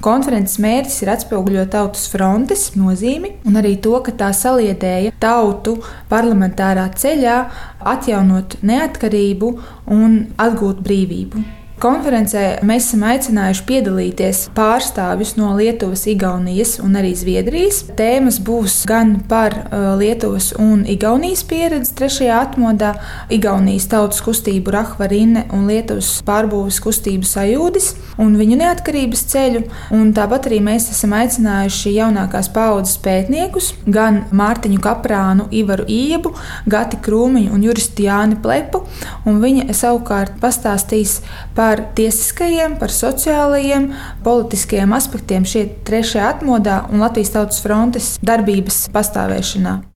Konferences mērķis ir atspoguļot Tautas frontes nozīmi un arī to, ka tā saliedēja tautu parlamentārā ceļā atjaunot neatkarību un atgūt brīvību. Konferencē mēs esam aicinājuši piedalīties pārstāvjus no Lietuvas, Igaunijas un arī Zviedrijas. Tēmas būs gan par Lietuvas un Igaunijas pieredzi trešajā atmodā, Igaunijas tautas kustību Rahvarine un Lietuvas pārbūves kustību Sajūdis un viņu neatkarības ceļu. Un tāpat arī mēs esam aicinājuši jaunākās paaudzes pētniekus, gan Mārtiņu Kaprānu, Ivaru Iebu, Gati Krūmiņu un Juristu Jāni Plepu, un viņi savukārt pastāstīs par tiesiskajiem, par sociālajiem, politiskajiem aspektiem šie trešajā atmodā un Latvijas Tautas frontes darbības pastāvēšanā.